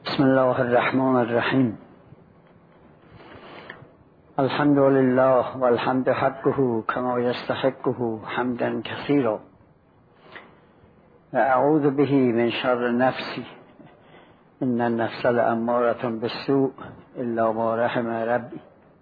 بسم الله الرحمن الرحیم. الحمد لله والحمد حقه كما يستحقه حمدا كثيرا وأعوذ به من شر نفسي إن النفس لأمارة بالسوء إلا ما رحم ربي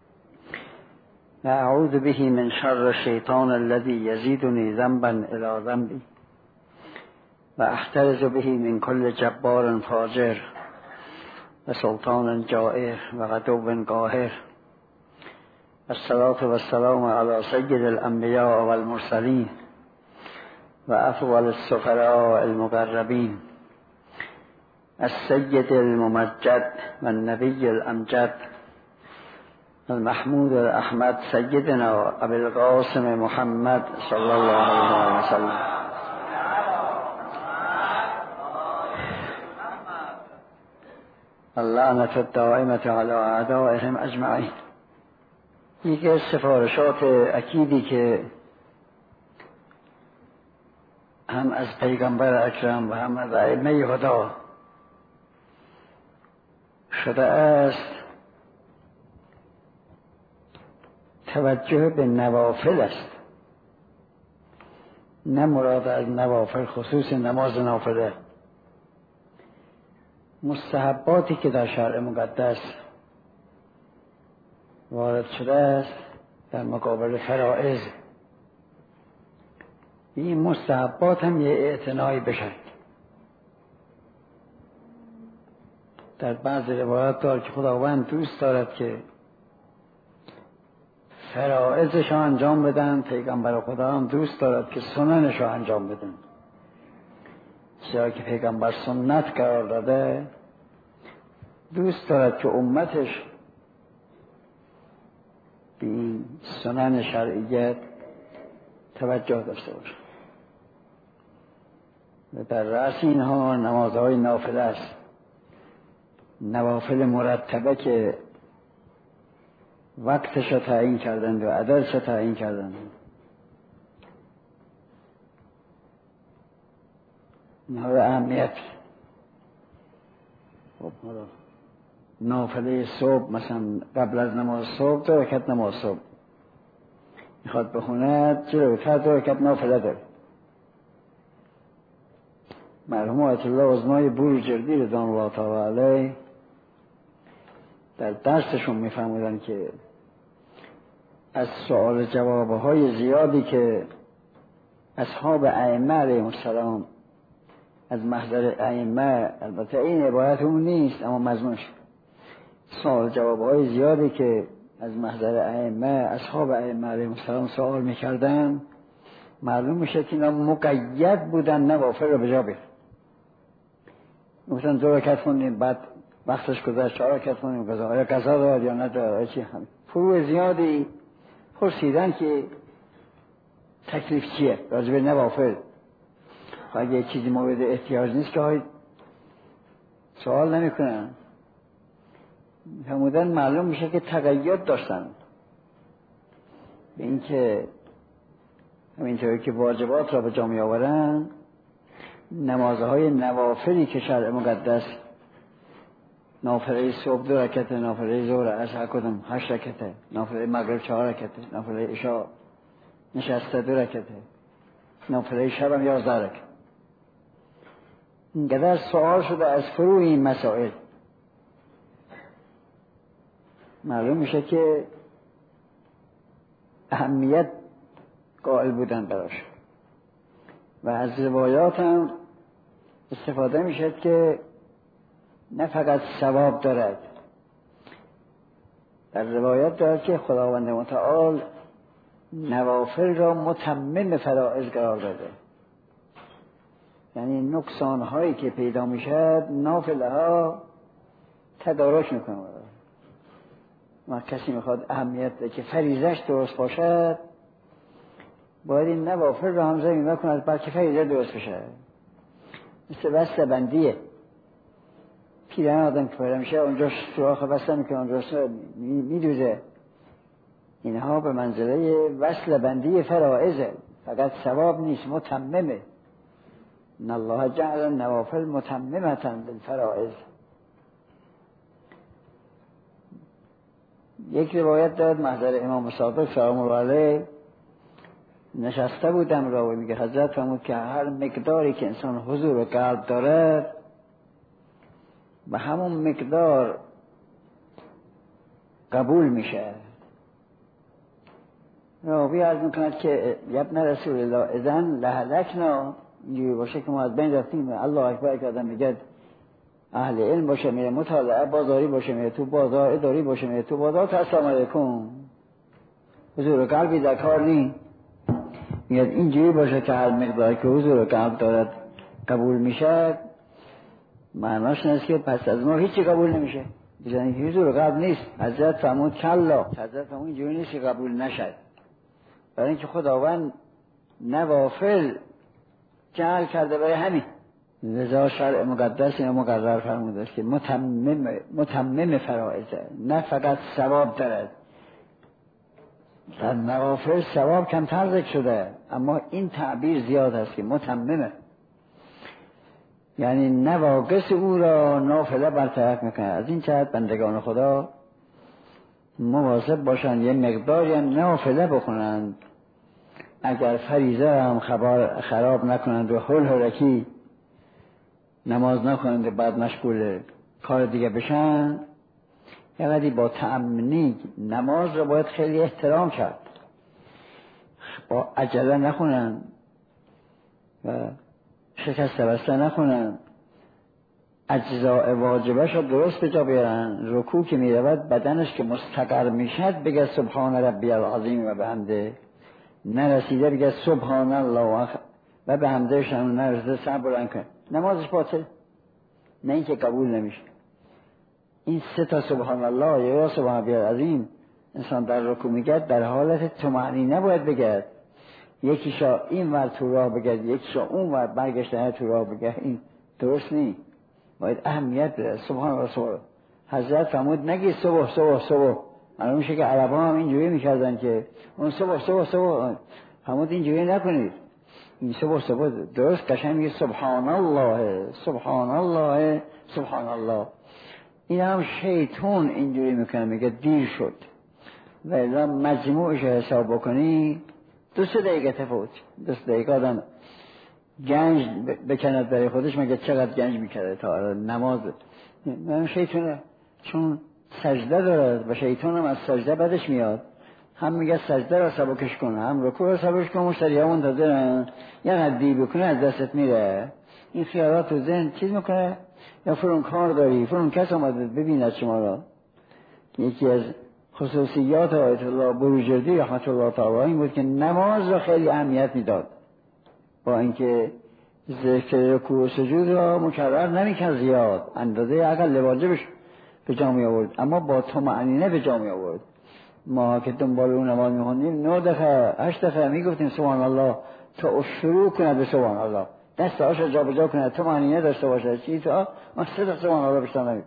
وأعوذ به من شر الشيطان الذي يزيدني ذنبا إلى ذنبي وأحترز به من كل جبار فاجر وسلطان جائر وغضب قاهر. الصلاة والسلام على سيد الأنبياء والمرسلين وأفضل السفراء المقربين السيد الممجد والنبي الأمجد المحمود الأحمد سيدنا أبي القاسم محمد صلى الله عليه وسلم. اللعنة الدائمة على أعدائهم أجمعين. یکی از سفارشات اکیدی که هم از پیغمبر اکرم و هم از ائمه خدا شده است توجه به نوافل است. نه مراد از نوافل خصوص نماز نافله، مستحباتی که در شرع مقدس وارد شده است در مقابل فرائض، این مستحبات هم یه اعتنایی بشن. در بعض روایات دارد که خداوند دوست دارد که فرائضش رو انجام بدن، پیغمبر خدا هم دوست دارد که سننش رو انجام بدن. چرا که پیغمبر سنت قرار داده، دوست دارد که امتش به این سنن شرعیت توجه داشته باشه. و در رأس اینها نمازهای نافله است، نوافل مرتبه که وقتش رو تعیین کردند و عددش رو تعیین کردند. اینها به اهمیت. خب نافله صبح مثلا قبل از نماز صبح 2 رکعت نماز صبح میخواد بخونه، 4 رکعت 2 رکعت نافله داره. مرحوم آیت الله عظمای بروجردی رضوان الله تعالی علیه در درسشون میفرمودن که از سوال جوابهای زیادی که اصحاب ائمه علیهم السلام از محضر ائمه، البته این عبارت اون نیست اما مضمونش، سوال جوابهای زیادی که از محضر ائمه اصحاب ائمه علیهم السلام سوال میکردن، معلوم میشه که اینا مقید بودن نوافل رو به جا بیارن. مثلا 2 رکعت خوندیم، بعد وقتش گذشت 4 رکعت خوندیم، آیا قضا داد یا نداد، چی هم فروع زیادی پرسیدن که تکلیف چیه راجع به نوافل. اگه چیزی مورد احتیاج نیست که های سوال نمیکنن. فرمودن معلوم میشه که تقید داشتن به این که همینطوری که واجبات را به جا می آورن، نمازهای نوافلی که شرع مقدس، نافله صبح 2 رکعت، نافله ظهر عصر کدوم 8 رکعت، نافله مغرب 4 رکعت، نافله عشاء نشسته 2 رکعت، نافله شب هم 11 رکعت. اینقدر سوال شده از فروع این مسائل، معلوم میشه که اهمیت قائل بودن براش. و از روایات هم استفاده میشه که نه فقط ثواب دارد، در روایات دارد که خداوند متعال نوافل را متمم فرائض قرار داده، یعنی نقصان هایی که پیدا میشد نافله ها تدارک میکنه. ما کسی میخواد اهمیت ده که فریضهش درست باشد، باید این نوافل را هم زمین بکند بلکه فریضه درست بشه. مثل بسته بندیه، پیرن آدم که پیدا میشه اونجا سراخ بسته میکنه، اونجا میدوزه. اینها به منزله وصل بندی فرائضه، فقط ثواب نیست، متممه. ان الله جعل النوافل متممة بالفرائض. یک روایت داد محضر امام صادق سلام الله علیه نشسته بودم را و میگه حضرت فرمود که هر مقداری که انسان حضور قلب داره به همون مقدار قبول میشه. راوی عرض میکند که ابن رسول الله اذن لهلکنا، اینجوری باشه که ما از بین رفتیم. الله اکبر که آدم میگه اهل علم باشه میره مطالعه، بازاری باشه میره تو بازار، اداری باشه میره تو بازار، تا السلام علیکم حضور قلبی در کار نی. میگه اینجوری باشه که هر مقداری که حضور قلب دارد قبول میشه، معناش نیست که پس از ما هیچی قبول نمیشه. بزنید که حضور قلب نیست. حضرت فرمود کلا، حضرت فرمود اینجوری نیست که قبول نشد، برای اینکه خداوند نوافل جعل کرده برای همین. لذا شرع مقدس اینو مقرر فرموده است که متمم فرائضه، نه فقط ثواب دارد. در نوافل ثواب کمتر ذکر شده، اما این تعبیر زیاد است که متممه، یعنی نواقص او را نافله برطرف میکنه. از این جهت بندگان خدا مواظب باشند یه مقداری هم نافله بخونند، اگر فریضه هم خراب نکنند و هول هولکی نماز نکنند و بعد مشغول کار دیگه بشن. یعنی با تأمنی نماز را باید خیلی احترام کرد، با عجله نخونن و شکست بسته نخونن، اجزاء واجبش را درست به جا بیارن. رکوع که می رود بدنش که مستقر میشد بگه سبحان ربی العظیم و بحمده، نرسیده بگه سبحان الله و بحمدهش هم نرسیده سر بلند کنه، نمازش باطل، نه اینکه قبول نمیشه. این 3 سبحان الله یا سبحان ربی العظیم انسان در رکوع میگه در حالت طمأنینه باید بگه، یکیشا این ور تو راه بگه، یکیشا اون ور برگشتن تو راه بگه، این درست نیست. باید اهمیت بده. سبحان الله سبحان. حضرت فرمود نگی صبح صبح صبح. معلوم میشه که عربا هم اینجوری میکردن که اون صبح صبح صبح، فرمود اینجوری نکنید. این صبح صبح درست قشنگ میگه سبحان الله سبحان الله سبحان الله. این هم شیطان اینجوری میکنه، میگه دیر شد. و اذا مجموعش حساب بکنی 2 دقیقه تفاوت، 2 دقیقه آدم گنج بکند برای خودش، مگه چقدر گنج میکرده تا نماز. من شیطانه چون سجده دارد و شیطان هم از سجده بدش میاد، هم میگه سجده را سبکش کن، هم رکوع را سبکش کن، مشتری ها منتظرن یه قدی بکنه از دستت میره. این خیالات تو ذهن چیز میکنه، یا فرون کار داری، فرون کس آمده ببیند شما را. یکی از خصوصیات آیت الله بروجردی رحمت الله تعالی این بود که نماز را خیلی اهمیت میداد، با اینکه ذکر رکوع و سجود را مکرر نمیکرد زیاد، اندازه اقل واجبش به جا می آورد، اما با طمأنینه به جا می آورد. ما که دنبال اون نماز می‌خوندیم 9 دفعه 8 دفعه میگفتیم سبحان الله تا شروع کنه به سبحان الله، دستاش جا به جا کنه، طمأنینه داشته باشه. چی تا ما 3 سبحان الله بیشتر نمیگیم.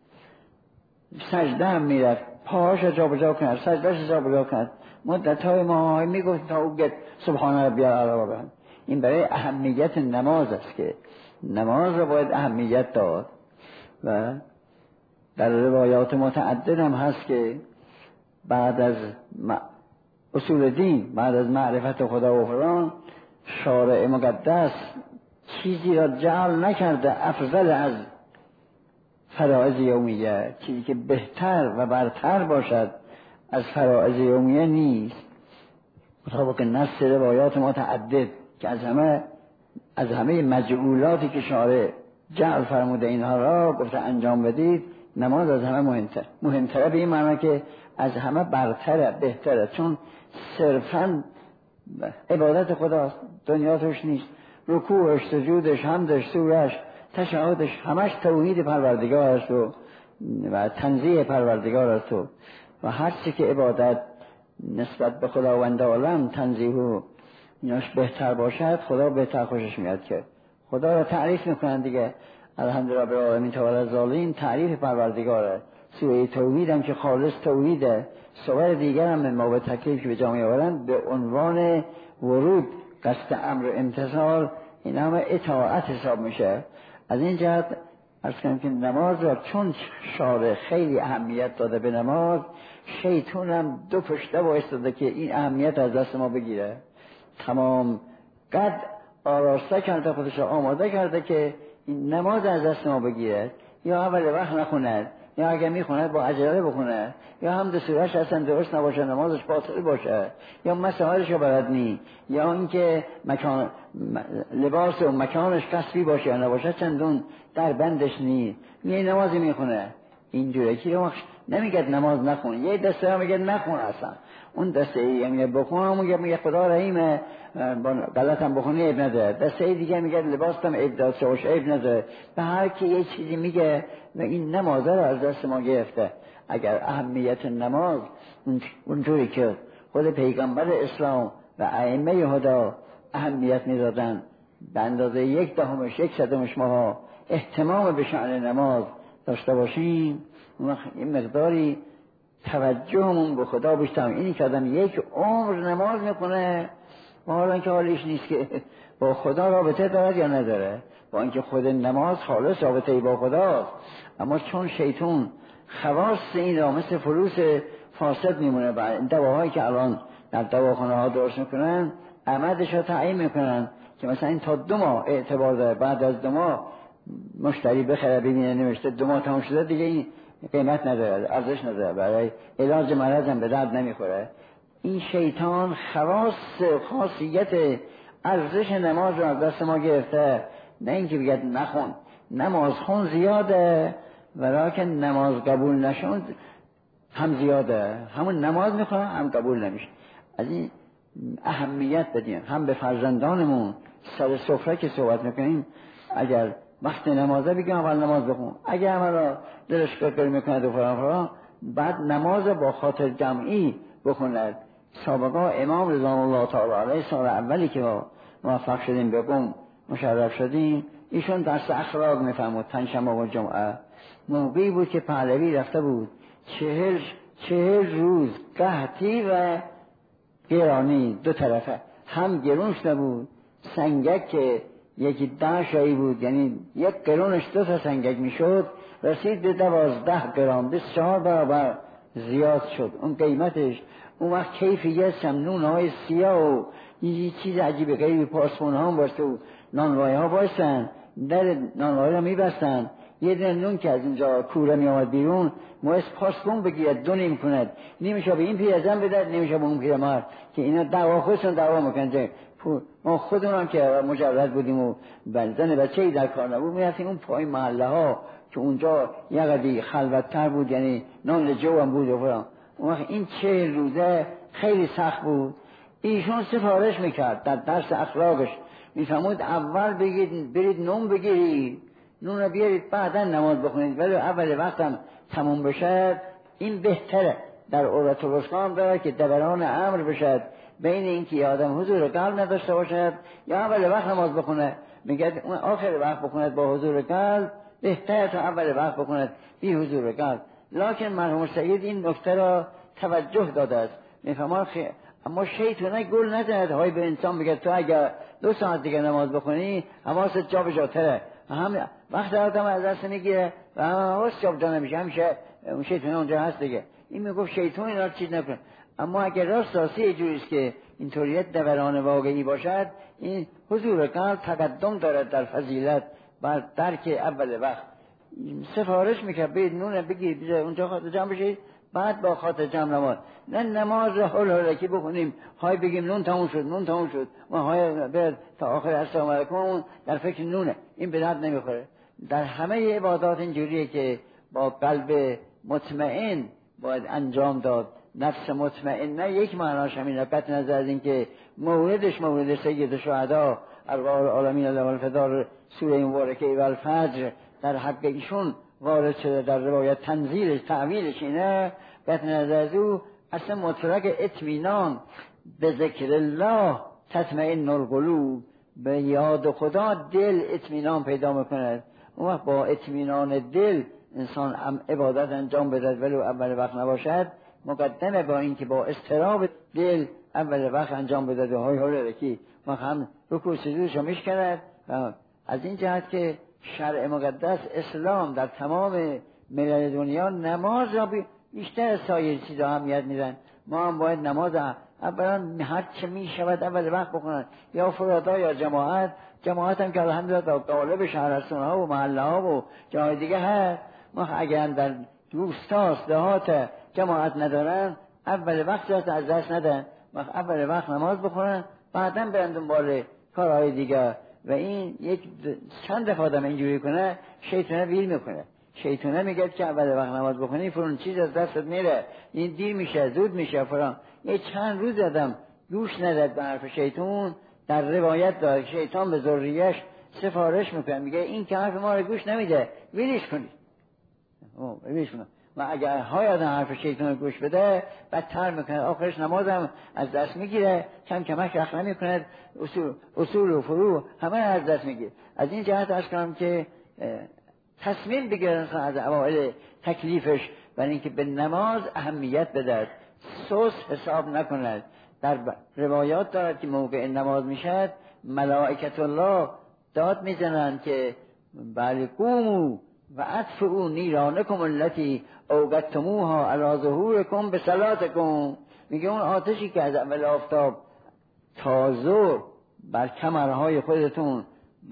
سجده هم میرفت پاهاش جا به جا کنه، سجدهش جا به جا کنه. مدت‌های ما میگفتیم تا او گفت سبحان ربی الاعلی. این برای اهمیت نماز است که نماز را باید اهمیت داد. و در روایات متعدد هم هست که بعد از اصول دین، بعد از معرفت خدا و فلان، شارع مقدس چیزی را جعل نکرده افضل از فرائض یومیه، چیزی که بهتر و برتر باشد از فرائض یومیه نیست. مطابق نص روایات متعدد که از همه مجعولاتی که شارع جعل فرموده اینها را گفته انجام بدید، نماز از همه مهمتره به این معنی که از همه برتره، بهتره، چون صرفاً عبادت خداست، دنیا توش نیست. رکوعش، سجودش، حمدش، سورش، تشهدش همش توحید پروردگار است و تنزیه پروردگار است و هر چی که عبادت نسبت به خداوند عالم تنزیه و ایناش بهتر باشد، خدا بهتر خوشش میاد که خدا را تعریف میکنن دیگه. الحمدلله رب العالمین تعالی الظالمین تعریف پروردگاره. سوره توحید هم که خالص توحیده، سوره دیگر هم ما به تکلیف که به جا میآورند به عنوان ورود قصد امر امتثال، این همه اطاعت حساب میشه. از این جهت عرض کنم که نماز را چون شارع خیلی اهمیت داده به نماز، شیطان هم دو پشته وایستاده که این اهمیت از دست ما بگیره. تمام قد آراسته کرده، خودش آماده کرده که این نماز از دست ما بگیره. یا اول وقت نخوند، یا اگه میخوند با عجله بخونه، یا هم سوره‌اش اصلا درست نباشه، نمازش باطل باشه، یا مسائلش رو بلد نی، یا اینکه مکان لباس و مکانش کسبی باشه یا نباشه، چندون در بندش نی، یه نمازی میخونه. اینجوری که نمیگه نماز نخون، یه دسته میگه نخون، اصلا اون دسته میگه بخون، میگه خدا رحیمه، غلط هم بخونی عیب نداره. دسته دیگه میگه لباس هم عیب داشته باشه عیب نداره. به هر کی یه چیزی میگه و این نماز رو از دست ما گرفته. اگر اهمیت نماز اونجوری که خود پیغمبر اسلام و ائمه هدا اهمیت میدادن، به اندازه 1/10 ما اهتمام به شأن نماز داشته باشیم، این مقداری توجهمون به خدا بیشتر. اینی که آدم یک عمر نماز میکنه و حالا اینکه حالیش نیست که با خدا رابطه دارد یا نداره، با اینکه خود نماز خالص رابطه با خداست، اما چون شیطان خواص این را مثل فلوس فاسد میمونه و این دواهایی که الان در دواخانه ها درست میکنن عمدش رو تعیین میکنن که مثلا این تا 2 ماه اعتبار داره، بعد از 2 ماه مشتری بخره ببینه نوشته 2 ماه تموم شده دیگه این قیمت نداره، ارزش نداره، برای علاج مرض هم به درد نمیخوره. این شیطان خاصیت ارزش نماز رو از دست ما گرفته. نه اینکه بگید نخون، نماز خون زیاده، ولیکن نماز قبول نشون هم زیاده، همون نماز میخواه هم قبول نمیشه. از این اهمیت بدیم هم به فرزندانمون. سر سفره که صحبت میکنیم، اگر وقت نمازه بگیم اول نماز بخون، اگر همه دلش کار میکنه دو فران بعد نماز با خاطر جمعی بخوند. سابقا امام رضوان الله تعالی علیه سال اولی که موفق شدیم به قم مشرف شدیم، ایشون درس اخلاق میفرمود پنجشنبه و جمعه. موقعی بود که پهلوی رفته بود 40 روز قحطی و گرانی دو طرفه، هم گرون شده بود، سنگک که یکی 10 شایی بود، یعنی یک قرونش 2 تا سنگک میشد، رسید به 12 قران، 24 برابر زیاد شد اون قیمتش. اون وقت کیفیت نونهای سیاه و یه چیز عجیب غیبی پاسپون ها هم باشته و نانوایی ها باشتن، در نانوایی ها میبستن، یه دونه نون که از اینجا کوره میامد بیرون مویس پاسپون بگیرد 2 نیم کند، نیمشا به این پیرزن بدد، نیمشا به اون پیرمرد، که اینا دعوا خودشون دعوا میکنن. ما خودمون هم که مجرد بودیم و زن بچه‌ای در کار نبود، میرفتیم اون پای محله ها که اونجا یه قدری خلوت‌تر بود، یعنی نان جو هم بود و فرام. اون وقت این 40 روزه خیلی سخت بود. ایشون سفارش میکرد در درس اخلاقش، میفهمود اول بگید برید نون بگیرید، نون رو بیارید بعدا نماز بخونید، ولی اول وقتم تموم بشه این بهتره. در عورت الوثقا داره که دوران امر بشد بین اینکه آدم حضور قلب نداشته باشد یا اول وقت نماز بخونه، میگه اون آخر وقت بخوند با حضور قلب بهتره تا اول وقت بخوند بی حضور قلب. لکن مرحوم سید این نکته را توجه داده است، میفهمم اما شیطانه گل نزند های به انسان بگه تو اگر 2 ساعت دیگه نماز بخونی حواست جا به جاتره، هم وقت آدم از دست میگیره و حواس جا به جا نمیشه، همیشه شیطان اونجا هست دیگه. این میگفت شیطان اینا چیز نکنه. اما اگر راستی جوریست که اینطوریت دوران واقعی باشد، این حضور قلب تقدم دارد در فضیلت بر درک اول وقت. سفارش میکرد برید نون بگیرید اونجا خاطر جمع بشید، بعد با خاطر جمع نماز، نه نماز هول هولکی بخونیم، های بگیم نون تموم شد و های برد تا آخر السلام علیکم در فکر نونه، این به درد نمیخوره. در همه عبادات اینجوریه که با قلب مطمئن باید انجام داد. نفس مطمئنه یک معناش همینه، قطع نظر از این که موردش مورد سید شهدا ارواح العالمین الله الفدار سوره مبارکه و الفجر در حق ایشون وارد شده در روایت، تنزیلش تعویلش اینه. قطع نظر از او اصلا مطلق اطمینان به ذکر الله تطمئن القلوب، به یاد خدا دل اطمینان پیدا میکند. اون وقت با اطمینان دل انسان عبادت انجام بدهد ولو اول وقت نباشد، مقدمه با این که با اضطراب دل اول وقت انجام بدهد و های رکی و هم رکوع سجودش رو میشکند. از این جهت که شرع مقدس اسلام در تمام ملل دنیا نماز را بیشتر از سایر چیزا اهمیت میدن. ما هم باید نماز اولا هر چه می شود اول وقت بکنن، یا فرادا یا جماعت هم که الحمدلله در قالب شهرستان ها و محله ها و جای دیگه هست. ما اگر در روستاست دهات جماعت ندارن اول وقت جاست از دست ندن، اول وقت نماز بخونن بعداً برن دنبال کارهای دیگه. و این یک چند دفعه آدم اینجوری کنه شیطانه ویل میکنه. شیطانه میگه که اول وقت نماز بخونی فرون چیز از دستت میره، این دیر میشه زود میشه فران. یه چند روز آدم گوش نداد به حرف شیطان. در روایت داره شیطان به ذریه‌اش سفارش میکنه، میگه این که حرف ما رو گوش نمیده ویلش کنید. ویلش کنید. و اگر های آدم حرف شیطان رو گوش بده بدتر میکنه، آخرش نمازم از دست میگیره، کم کمک رخ نمیکنه، اصول و فروع همه از دست میگیره. از این جهت عرض کنم که تصمیم بگیرن از اوائل تکلیفش برای اینکه به نماز اهمیت بده، سوس حساب نکند. در روایات دارد که موقع نماز میشد ملائکت الله داد میزنن که بله قوموا و اطفئوا نیرانکم التی اوقدتموها علی ظهورکم بصلاتکم. میگه اون آتشی که از اول آفتاب تا ظهر بر کمرهای خودتون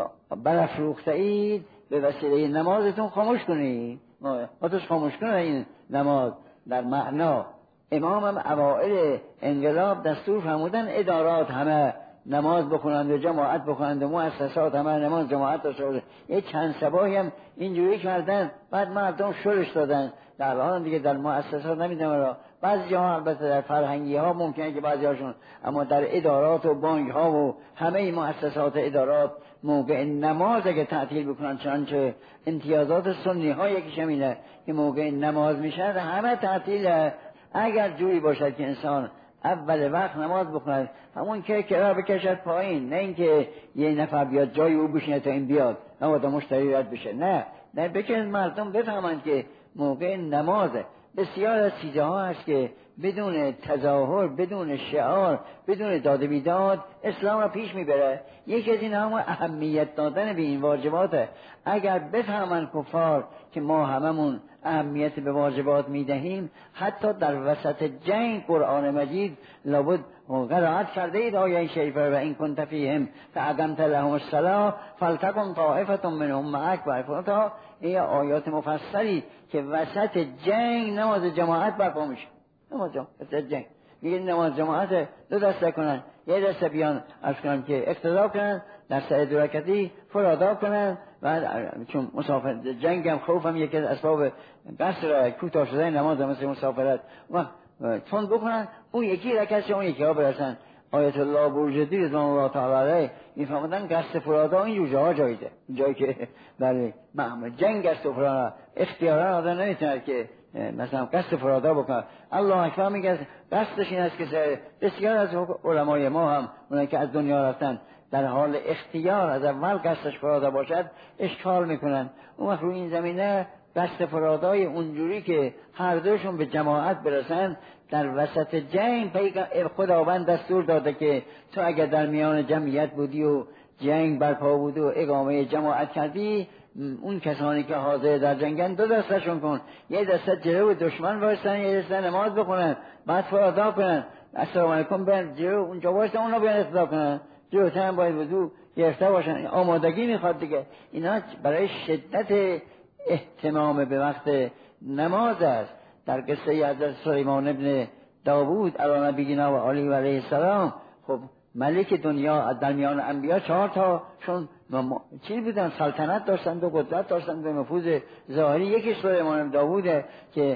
برافروخته اید به وسیله نمازتون خاموش کنید. آتش خاموش کنید. این نماز در معنا امام هم اوائل انقلاب دستور فرمودن ادارات همه نماز بخونند و جماعت بخونند و مؤسسات همه نماز جماعت داشته. یه چند صباحی هم اینجوری کردن، بعد مردم شورش دادن. در حال دیگه در مؤسسات نمیدونم را بعضی ها البته در فرهنگی ها ممکنه که بعضی هاشون، اما در ادارات و بانک ها و همه مؤسسات ادارات موقع نماز اگه تعطیل بکنن، چنانچه امتیازات سنی ها یکیش همینه که موقع نماز میشن همه تعطیله. اگر جوری باشد که انسان اول وقت نماز بخوند، همون که کرا بکشد پایین، نه اینکه یه نفر بیاد جای او بشینه تا این بیاد نماز مشتری رد بشه. نه بکنید مردم بفهمند که موقع نمازه. بسیار از چیزها هست که بدون تظاهر، بدون شعار، بدون داد و بیداد اسلام را پیش میبره. یکی از این هم اهمیت دادن به این واجباته. اگر بفهمن کفار که ما هممون اهمیت به واجبات میدهیم، حتی در وسط جنگ قرآن مجید لابد قرائت کرده اید آیه شریفه و این کنت فیهم فاقمت لهم الصلاة فلتکن طائفة منهم معک و افراطا. این آیات مفصلی که وسط جنگ نماز جماعت برپا میشه. نماز وسط جنگ میگه نماز جماعت دو دسته کنن، یه دسته بیان از کنن که اقتدا کنن در سر دو رکعتی فرادا کنن و چون مسافر جنگ هم خوف هم یکی از اسباب قصر کوتاه شدن نماز مثل مسافرت و چون بکنن اون یکی رکعت اون یکی ها برسن. آیت الله بورجردی رضوان الله تعالی علیه میفهمدن قصد فرادا این جوجه ها جایده، جایی که برای معمول جنگ است و فرادا اختیارا آدم نمیتونه که مثلا قصد فرادا بکنه. الله اکبر میگه قصدش این است که بسیار از علمای ما هم اونایی که از دنیا رفتن در حال اختیار از اول قصدش فرادا باشد اشکال میکنن. اون وقت روی این زمینه قصد فرادای اونجوری که هر دوشون به جماعت برسن در وسط جنگ خداوند دستور داده که تو اگر در میان جمعیت بودی و جنگ برپا بود و اقامه جماعت کردی، اون کسانی که حاضر در جنگن دو دستشون کن، یه دسته جلو دشمن وایسن، یه دسته نماز بخونن، بعد فرادا کنن، السلام علیکم برن جلو اونجا وایسن اونا بیان اقتدا کنن، جلوتر هم باید وضو گرفته باشن. آمادگی میخواد دیگه. اینا برای شدت اهتمام به وقت نماز است. در قصه حضرت سلیمان ابن داوود علی نبینا و علیه السلام، خب ملک دنیا در میان انبیا 4 تا چون چی بودن، سلطنت داشتن و قدرت داشتن و نفوذ ظاهری. یکی سلیمان ابن داووده که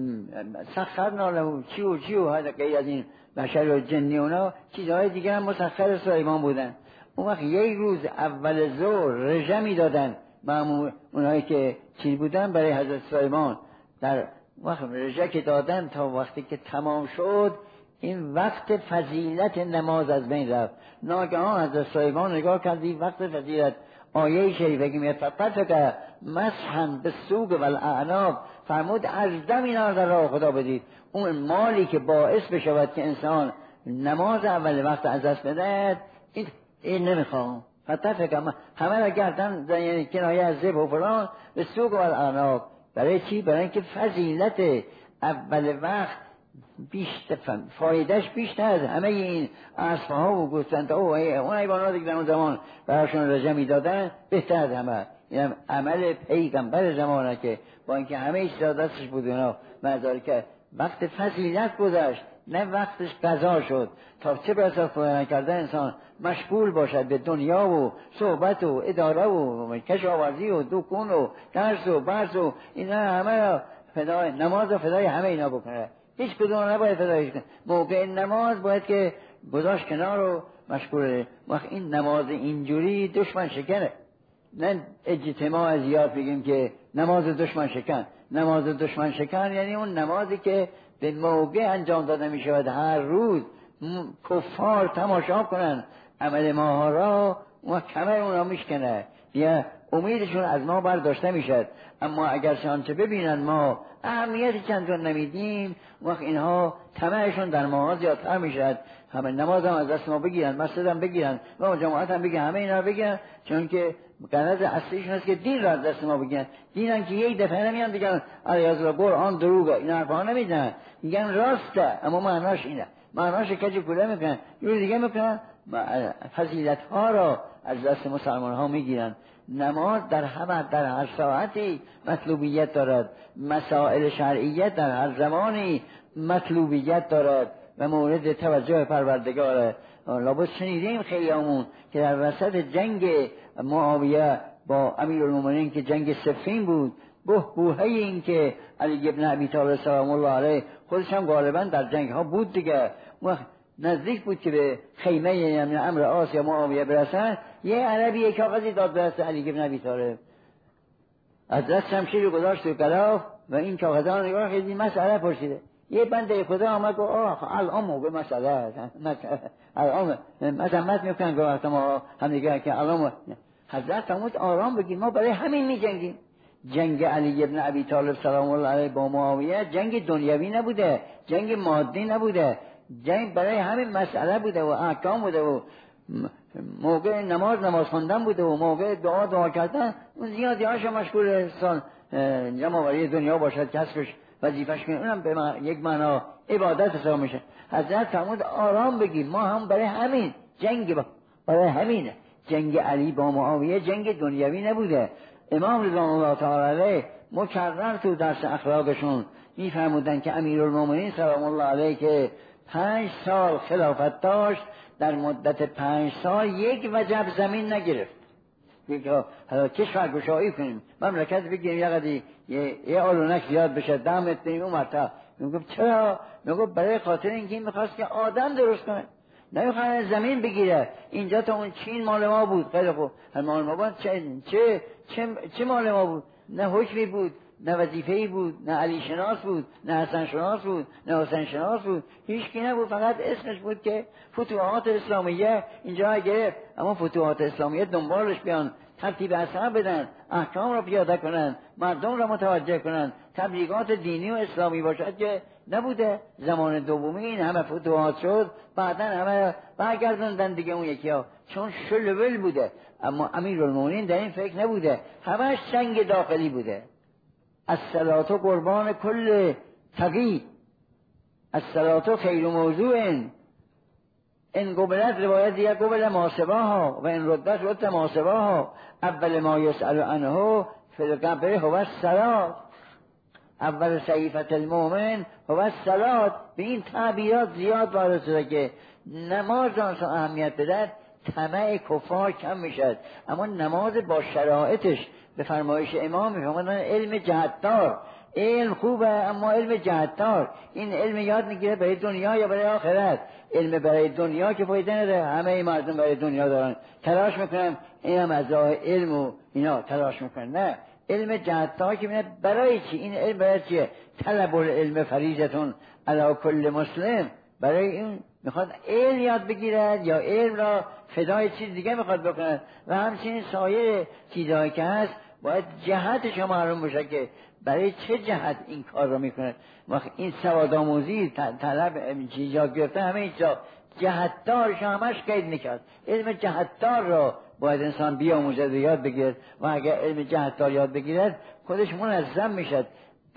سخرنا له چی و هذا غیر از این بشر و جنی اونا چیزهای دیگه هم مسخر سلیمان بودن. اون وقت یک روز اول ظهر رژه میدادن معمول اونایی که چی بودن برای حضرت سلیمان. در وقت رژه که دادن تا وقتی که تمام شد این وقت فضیلت نماز از بین رفت. ناگهان حضرت سلیمان نگاه کردی وقت فضیلت آیه شریفه که میاد فقط مسحا بالسوق والاعناق، فرمود از دم اینا در راه خدا بدید. اون مالی که باعث بشود که انسان نماز اول وقت از دست بده این نمیخوام، فتفکم همه را گردن یعنی کنایه از زب و فلان به سوق و الاعناق. برای چی؟ برای اینکه فضیلت اول وقت بیشتر فایدهش بیشتر از همه این اسبها و گوسفندها و اون حیواناتی که در اون زمان براشون رژه میدادن بهتر از همه. این عمل پیغمبر زمانه که با اینکه همه ایش دستش بود اونا مدار که وقت فضیلت گذشت نه وقتش قضا شد. تا چه برسد خدا نکرده انسان مشغول باشد به دنیا و صحبت و اداره و کشاورزی و دکون و درس و برس و اینا همه را فدای نماز و فدای همه اینا بکنه. هیچ کدوم نباید فدایش کنه. موقع نماز باید که گذاشت کنار و مشغوله. وقت این نماز اینجوری دشمن شکنه. نه اجتماع زیاد بگیم که نماز دشمن شکن. نماز دشمن شکن یعنی اون نمازی که به موقع انجام داده می شود. هر روز کفار تماشا کنن عمل ما را و کمر اونا میشکنه یا امیدشون از ما برداشته میشد. اما اگر چه ببینن ما اهمیتی چندان نمیدیم وقت اینها طمعشون در ما زیادتر میشد. همه نماز هم از دست ما بگیرن، مسجد هم بگیرن و جماعت هم بگیرن، همه اینا بگیرن، چون که غرض اصلیشون است که دین را از دست ما بگیرن. دینن که یک دفعه نمیان دیگه علیه قرآن دروغه این حرفا نمیدن، میگن راسته اما معناش اینه، معناش کج کوله میکنن یه دیگه میکنن، فضیلت ها را از دست مسلمان ها میگیرن. نماز در هر ساعتی مطلوبیت دارد، مسائل شرعیت در هر زمانی مطلوبیت دارد و مورد توجه پروردگاره. لابد شنیدیم خیلیامون که در وسط جنگ معاویه با امیرالمومنین که جنگ صفین بود، بوهه این که علی ابن ابی طالب سلام الله علیه خودش هم غالبا در جنگ ها بود دیگه، نزدیک بود که به خیمه یعنی امر عاص یا معاویه برسن، یه عربی یک کاغذی داد برسه علی ابن ابی طالب، از دست شمشیر گذاشت تو کلاف و این کاغذها رو نگاه خیلی مسئله پرسیده. یه بنده خدا آمد گفت الان موقع مسئله است، الان مذمت میکنن که وقت ما هم دیگه که الان حضرت فرمود آرام بگیر، ما برای همین میجنگیم. جنگ علی ابن ابی طالب سلام الله علیه با معاویه جنگ دنیوی نبوده، جنگ مادی نبوده، جنگ برای همین مسئله بوده و احکام بوده و موقع نماز خواندن بوده و موقع دعا کردن. اون زیادی هاشو مشغول انسان جمع‌آوری دنیا باشد، کسبش وظیفش کنه، اونم به یک معنا عبادت حساب میشه. حضرت فرمود آرام بگیر، ما هم برای همین جنگ برای همینه. جنگ علی با معاویه جنگ دنیوی نبوده. امام رضوان الله تعالی علیه مکرر تو درس اخلاقشون میفرمودن که امیرالمومنین سلام الله علیه که 5 سال خلافت داشت، در مدت 5 سال یک وجب زمین نگرفت. حالا کشور گشایی کنیم، مملکت بگیریم یه قدی یه آلونک زیاد بشه، 10 متر بریم اون مرتب. میگم چرا؟ میگم برای خاطر اینکه میخواست که آدم درست کنه، نمیخواد زمین بگیره. اینجا تا اون چین مال ما بود، خیلی خوب مال ما بود، چه مال ما بود؟ نه حکمی بود، نه وظیفه‌ای بود، نه علی شناس بود، نه حسن شناس بود، نه حسین شناس بود، هیچ کی نبود، فقط اسمش بود که فتوحات اسلامیه اینجا گرفت. اما فتوحات اسلامیه دنبالش بیان، ترتیب اصحاب بدن، احکام را پیاده کنن، مردم را متوجه کنن، تبلیغات دینی و اسلامی باشد که نبوده. زمان دومی این همه فتوحات شد، بعدا همه برگردوندن دیگه اون یکی ها، چون شلول بوده. اما امیرالمومنین در این فکر نبوده، همش جنگ داخلی بوده. الصلاة قربان کل تقی، الصلاة خیر موضوع، ان قبلت روایت دیگر قبل ماسباها و ان ردت رد ماسباها، اول ما یسأل عنه فی القبر هو الصلاة، اول صحیفت المؤمن هو الصلاة. به این تعبیرات زیاد وارد شده که نماز آنسان اهمیت بدهد طمع کفار کم میشد. اما نماز با شرایطش به فرمایش امام میفرمودن علم جهتدار، علم خوبه اما علم جهتدار، این علم یاد میگیره برای دنیا یا برای آخرت. علم برای دنیا که فایده نداره، همه مردم برای دنیا دارن تلاش میکنن، این هم از راه علم و اینا تلاش میکنن. نه، علم جهتدار که میاد برای چی؟ این علم برای چیه؟ طلب العلم فریضتون علی کل مسلم. برای این میخواد علم یاد بگیرد یا علم را فدای چیز دیگه میخواد بکنه. و همچنین سایر چیزهایی که هست باید جهتش معلوم بشه که برای چه جهت این کار رو میکنه. وقت این سواد آموزی طلب چیزا گرفته همه اینجا جهتدارش همش قید میکرد. علم جهتدار را باید انسان بیاموزد و یاد بگیرد و اگر علم جهتدار یاد بگیرد خودش منظم میشد.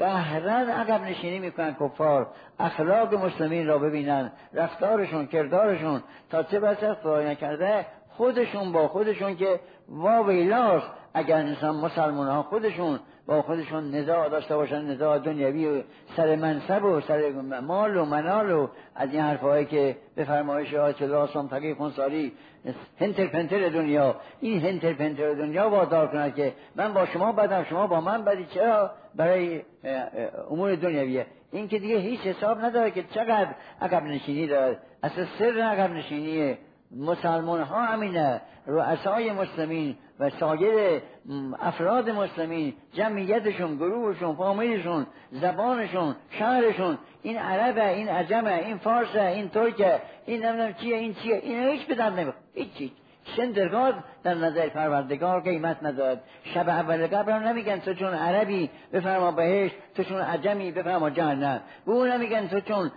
قهرن عقب نشینی میکنن کفار، اخلاق مسلمین را ببینن، رفتارشون، کردارشون، تا چه بسا خدای نکرده خودشون با خودشون که واویلاست اگر انسان مسلمان ها خودشون با خودشون نزاع داشته باشن، نزاع دنیوی و سر منصب و سر مال و منال و از این حرفایی که به فرمایش آیت الله سامتقی خونساری هنتر پنتر دنیا، این هنتر پنتر دنیا وادار کند که من با شما بدم شما با من بدی. چرا؟ برای امور دنیویه. این که دیگه هیچ حساب نداره که چقدر عقب نشینی دارد. اصلا سر عقب نشینی مسلمان ها همینه. رؤسای مسلمین و سایر افراد مسلمین، جمعیتشون، گروهشون، فامیلشون، زبانشون، شهرشون، این عربه، این عجمه، این فارسه، این ترکه، این نمیدونم چیه، این چیه، این هیچ بدن نمیخواد. هیچ شندرگاه در نظر پروردگار قیمت ندارد. شب اول قبر هم نمیگن تو چون عربی بفرما بهشت، تو چون عجمی بفرما جهنم. به اون نمیگن تو چون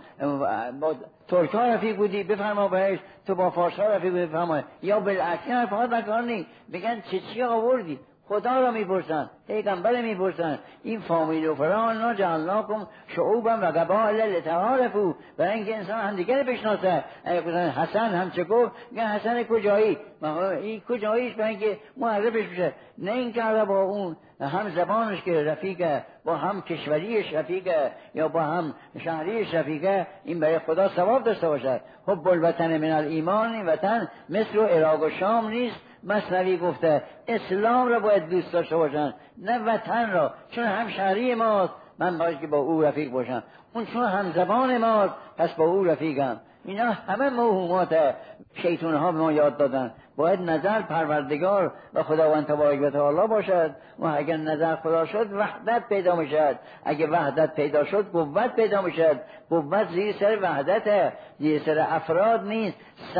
با ترک ها رفیق بودی بفرما بهشت، تو با فارس ها رفیق بودی بفرما. یا بالعکس این حرفات بکار نی. بگن چی آوردی؟ خدا را میپرسن، پیغمبر میپرسن. این فامیل و فلان جعلناکم شعوبا و قبائل لتعارفوا، برای اینکه انسان همدیگر بشناسه. اگه حسن هم چه گفت؟ میگن حسن کجایی؟ این کجاییش؟ برای اینکه معرفش بشه. نه اینکه با اون هم زبانش که رفیقه، با هم کشوریش رفیقه، یا با هم شهریش رفیقه، این برای خدا ثواب داشته باشد. حب الوطن من الایمان، این وطن مثل عراق و شام نیست. مثنوی گفته اسلام را باید دوست داشته باشن، نه وطن را. چون هم شهری ماست من باید که با او رفیق باشم، اون چون هم زبان ماست پس با او رفیقم. اینا همه موهومات شیطان ها به ما یاد دادن. باید نظر پروردگار و خداوند تبارک و تعالی باشد و اگر نظر خدا شد وحدت پیدا میشد. اگر وحدت پیدا شد قوت پیدا میشد. قوت زیر سر وحدته، زیر سر افراد نیست.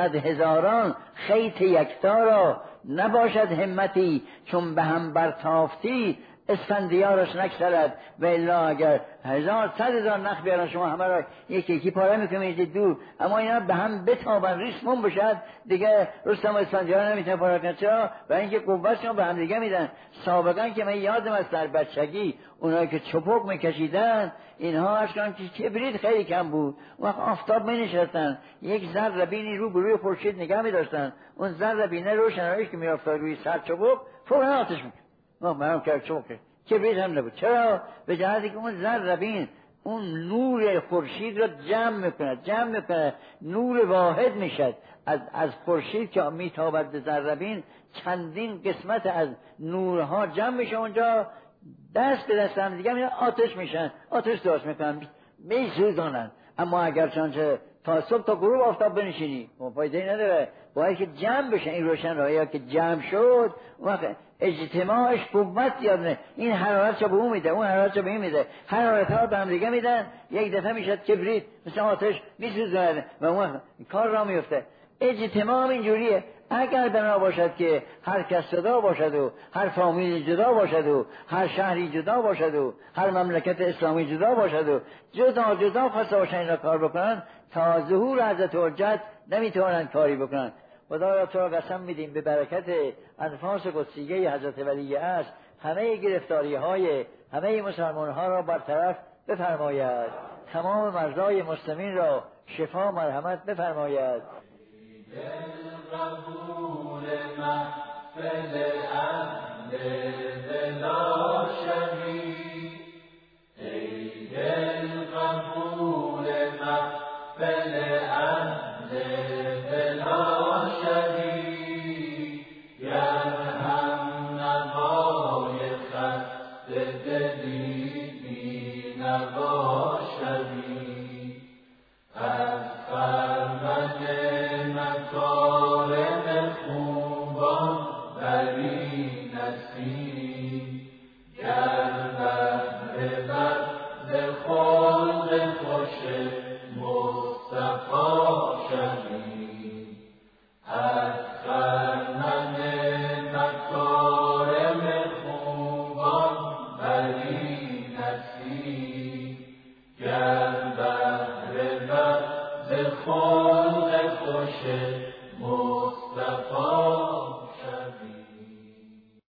100,000 خیط یکتا را نباشد همتی، چون به هم برتافتی اسفندیارش نکسلد. و الا اگر 100,000 نخ بیارن شما همه را یکی پاره میکنید دور، اما اینا به هم بتابن ریسمون بشد دیگه رستم و اسفندیار نمیتونه پاره کنه. چرا؟ برای اینکه قوتشون به هم دیگه میدن. سابقا که من یادم از در بچگی اونایی که چپک میکشیدن اینها اشکان که کبریت خیلی کم بود، وقت آفتاب مینشستن یک ذره بینی رو روی خورشید نگه میداشتن، اون ذره بینه روشناییش که میافتاد روی سر چپک فوراً آتش میکرد. منم کرد چوکه کبریت هم نبود. چرا؟ به جهتی که اون ذره بین اون نور خورشید را جمع میکنه، نور واحد میشد. از خورشید که میتابد به ذره بین چندین قسمت از نورها جمع میشه اونجا، دست به دست هم دیگه آتش میشن، آتش درست میکنن، میسوزانن. اما اگر چنانچه تا صبح تا غروب آفتاب بنشینی فایده نداره. باید که جمع بشن این روشن راهی که جمع شد وقت اجتماعش قوت زیاد نه. این حرارت چه به اون میده، اون حرارت چه به این میده، حرارت ها به هم دیگه میدن، یک دفعه میشد کبریت مثل آتش میسوزونه و اون کار را میفته. اجتماع اینجوریه. اگر بنا باشد که هر کس جدا باشد و هر فامیل جدا باشد و هر شهری جدا باشد و هر مملکت اسلامی جدا باشد و جدا خواسته باشن این را کار بکنن، تا ظهور حضرت حجت نمیتونن کاری بکنن. خدایا تو را قسم میدیم به برکت انفاس قدسیه حضرت ولی است همه گرفتاری های همه مسلمان ها را برطرف بفرماید، تمام مرضای مسلمین را شفا مرحمت بفرماید. قبول محفل اهل بلا شریک، ای دل قبول محفل اهل بلا شریک، یرحم نوای خسته دلی بی نوا شریک.